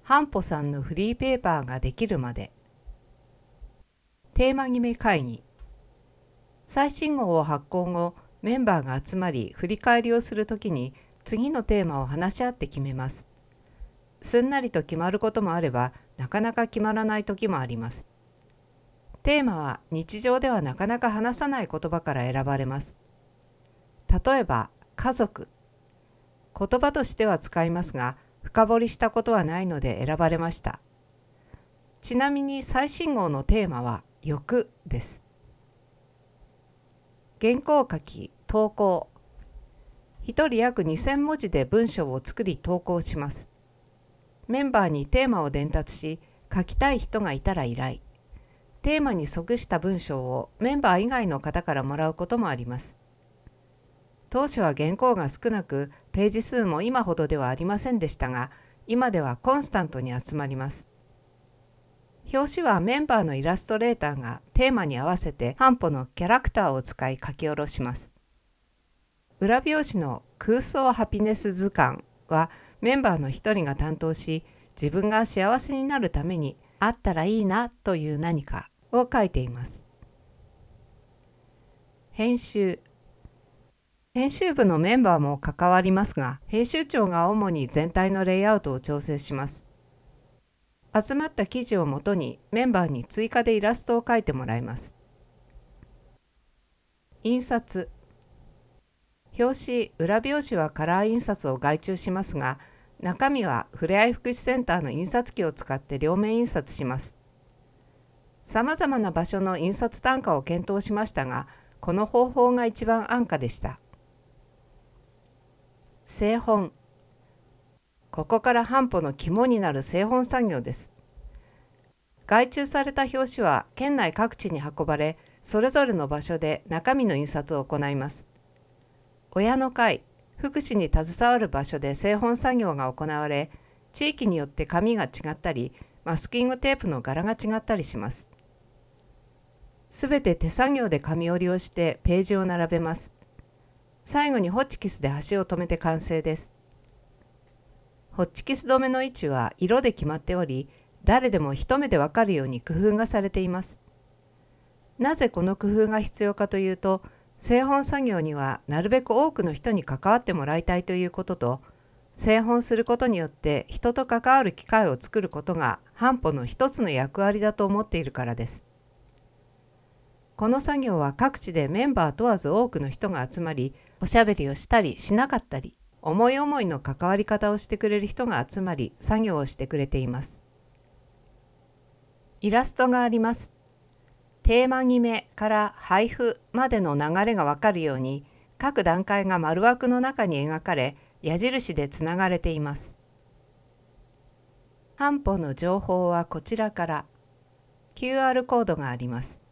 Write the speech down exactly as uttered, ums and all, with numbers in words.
ハンポさんのフリーペーパーができるまで。テーマ決め会議。最新号を発行後、メンバーが集まり振り返りをするときに次のテーマを話し合って決めます。すんなりと決まることもあれば、なかなか決まらない時もあります。テーマは日常ではなかなか話さない言葉から選ばれます。例えば、家族。言葉としては使いますが、深掘りしたことはないので選ばれました。ちなみに最新号のテーマは欲です。原稿書き、投稿。一人約にせんもじで文章を作り投稿します。メンバーにテーマを伝達し、書きたい人がいたら依頼。テーマに即した文章をメンバー以外の方からもらうこともあります。当初は原稿が少なく、ページ数も今ほどではありませんでしたが、今ではコンスタントに集まります。表紙はメンバーのイラストレーターがテーマに合わせて半歩のキャラクターを使い書き下ろします。裏表紙の空想ハピネス図鑑はメンバーの一人が担当し、自分が幸せになるためにあったらいいなという何かを書いています。編集。編集部のメンバーも関わりますが、編集長が主に全体のレイアウトを調整します。集まった記事をもとにメンバーに追加でイラストを描いてもらいます。印刷。表紙、裏表紙はカラー印刷を外注しますが、中身はふれあい福祉センターの印刷機を使って両面印刷します。さまざまな場所の印刷単価を検討しましたが、この方法が一番安価でした。製本。ここから半歩の肝になる製本作業です。外注された表紙は県内各地に運ばれ、それぞれの場所で中身の印刷を行います。親の会、福祉に携わる場所で製本作業が行われ、地域によって紙が違ったり、マスキングテープの柄が違ったりします。すべて手作業で紙折りをしてページを並べます。最後にホチキスで端を留めて完成です。ホチキス止めの位置は色で決まっており、誰でも一目でわかるように工夫がされています。なぜこの工夫が必要かというと、製本作業にはなるべく多くの人に関わってもらいたいということと、製本することによって人と関わる機会を作ることが半歩の一つの役割だと思っているからです。この作業は各地でメンバー問わず多くの人が集まり、おしゃべりをしたりしなかったり、思い思いの関わり方をしてくれる人が集まり、作業をしてくれています。イラストがあります。テーマ決めから配布までの流れがわかるように、各段階が丸枠の中に描かれ、矢印でつながれています。半歩の情報はこちらから キューアール コードがあります。